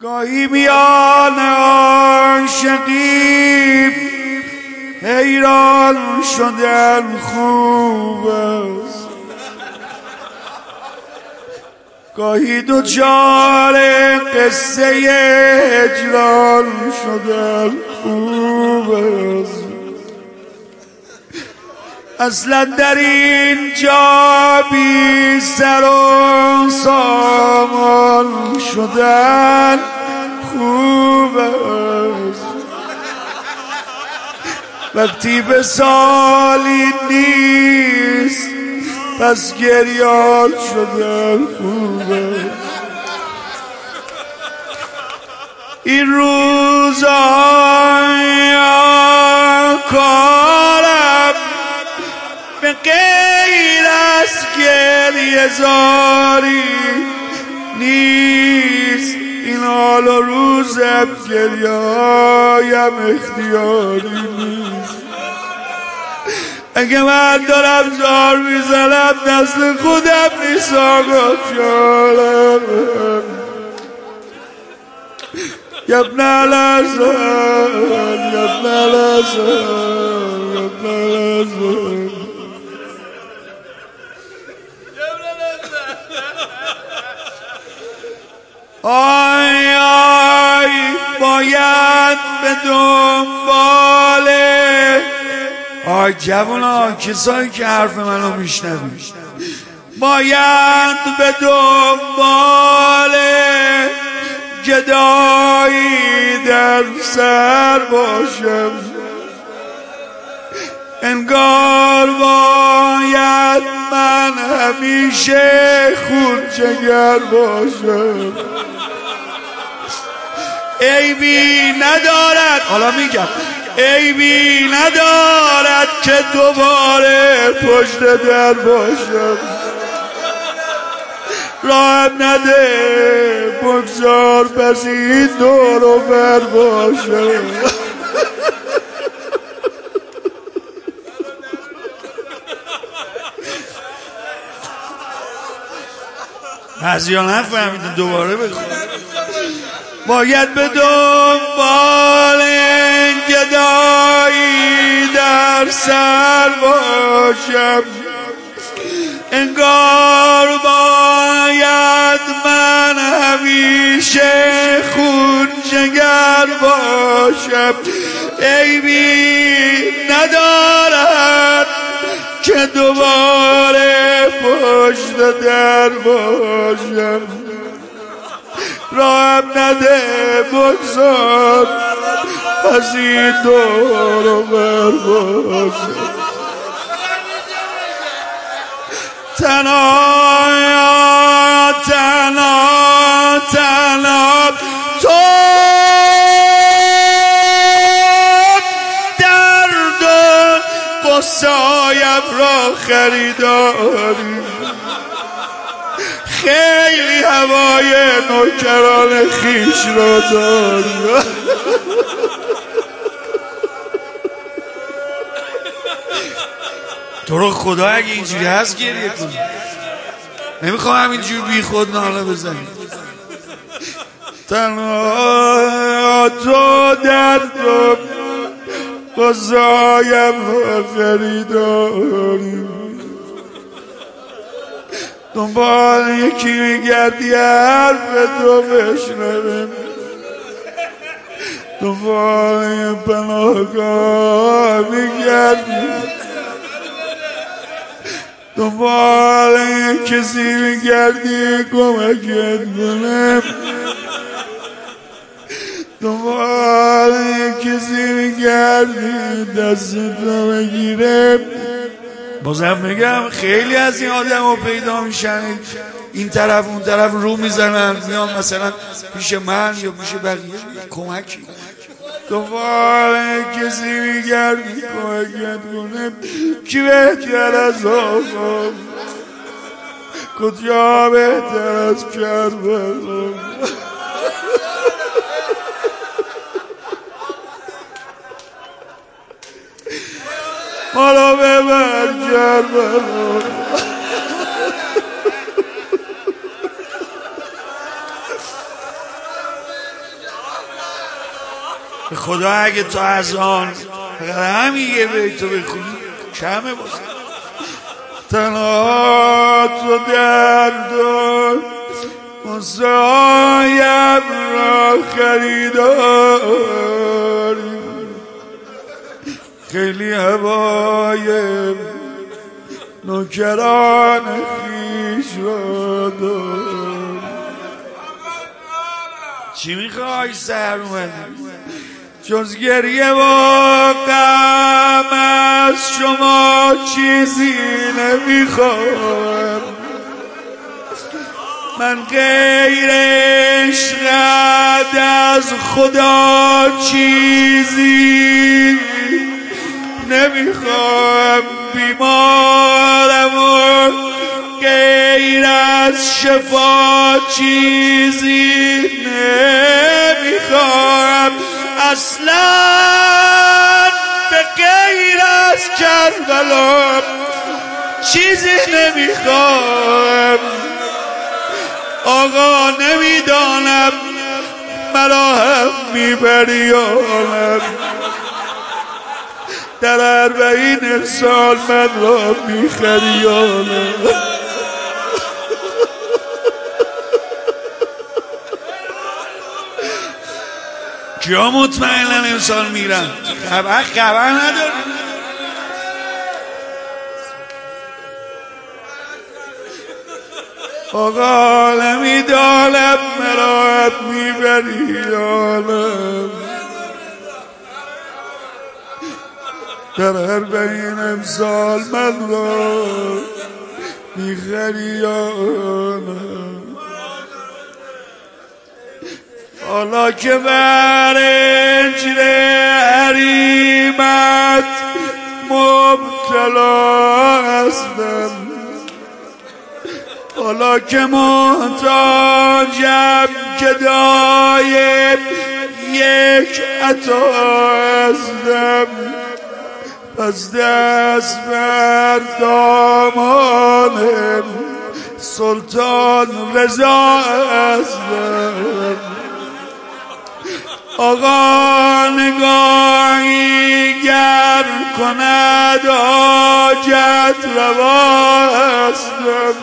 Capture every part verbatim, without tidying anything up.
گاهی میان عاشقی حیران شدن خوب است، گاهی دوچار قصه هجران شدن خوب است. اصلا در این جا بی سر و سامان شدن خوب است. وقتی به سالی نیست پس گریان شدن خوب است. این روزهای کارم به غیر از گریه زاری نیست، این حال و روزم گریه هایم اختیاری نیست. اگه من دارم زار میزنم دست خودم نیست آقا جانم. یبن الحسن یبن الحسن یبن الحسن آی آی باید به دنباله آی جوانا کسایی که حرف منو میشنوی باید به دنباله گدایی در سر باشم، انگار باید من همیشه خون جگر باشم. عیبی ندارد، حالا میگم عیبی ندارد که دوباره پشت در باشم. راهم نده بگذار پس این دور و بر باشم. بعضی ها نفهمیده دوباره بخون. باید به دنبال گدایی در سر باشم، انگار باید من همیشه خون جگر باشم. عیبی ندارد که دوباره پشت در باشم. راهم نده بگذار از این دور و بر باشم. تنها تنها تنها تو درد و قصه‌هایم را خریداری، خیلی هوای نوکران خیش را داری. تو رو خدا اگه اینجوری هست گریه کنی، نمیخوام همینجور بی خود ناله بزنی. تنها تو درد و قضایم را خریداری، دنبال یکی میگردی حرف تو بشنوه، دنبال پناهگاه میگردی، دنبال کسی میگردی کمکت کنه، دنبال کسی میگردی دستتو بگیره. بازم میگم خیلی از این آدم ها پیدا میشن این طرف اون طرف رو میزنن میان مثلا پیش من یا پیش بقیه کمکی، دنبال کسی میگردی کمکت کنه. کی بهتر از آقا، کجا بهتر از کربلا. مالا ببر کربلا. به خدا اگه تو از آن فقط همین یه بیتو بخونی کمه باز تنها تو درد و مسایم را خریداری خیلی هوای نوکران خیش را داری. چی میخوای سر اومدی؟ جز گریه و غم از شما چیزی نمیخوام من غیر عشقت از خدا چیزی نمیخوام بیمارم و غیر از شفا چیزی نمیخوام اصلا به غیر از کربلا چیزی نمیخوام آقا نمیدانم مرا هم میبری یانم در اربعین سال من را میخری یانم کیا مطمئنن امسال میرن خبر خبر نداره آقا نمیدانم مرا میبری یانم در هر بین امسال من را میخری یانم حالا که بر اجر حریمت مبتلا هستم حالا که محتاجم که دایم یک عطا هستم پس دست بر دامان سلطان رضا هستم آقا نگاهی گر کند حاجت روا هستم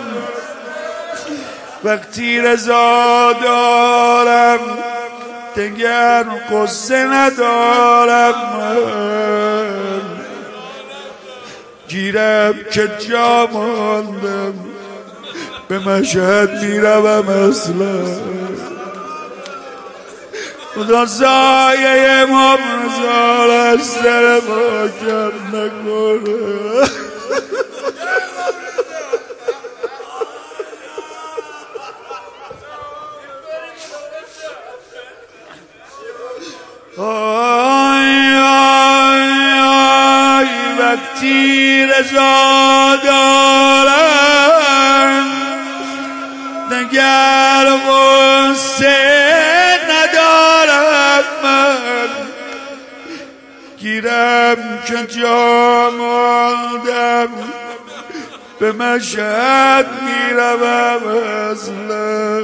وقتی رضا دارم دگر قصه ندارم من گیرم که جا ماندم به مشهد میروم اصلا خدا سایه مبزار از سر ما کم نکنه آی آی آی وقتی رضا دارم دگر غصه ندارم من گیرم که جا ماندم به مشهد میروم اصلا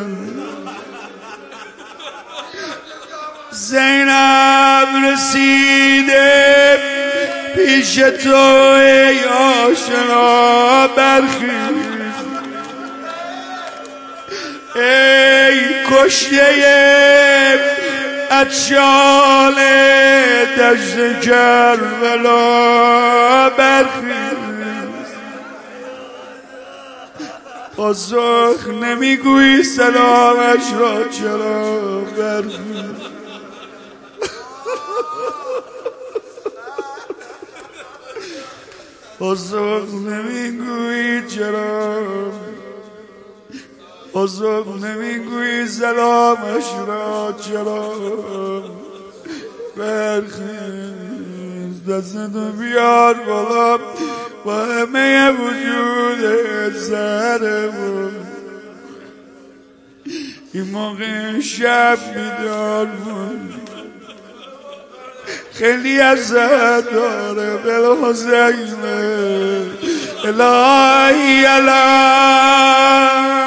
زینب رسیده پیش تو ای آشنا برخیز ای کشته اجشال دشت کربلا برخیز پاسخ نمیگویی سلامش را چرا برخیز پاسخ نمیگویی چرا پاسخ نمیگویی سلامش را چرا برخیز دستتو بیار بالا با همه وجود سرمون این موقع شب بیدار بود خیلی ازت داره بالحسین الهی الهی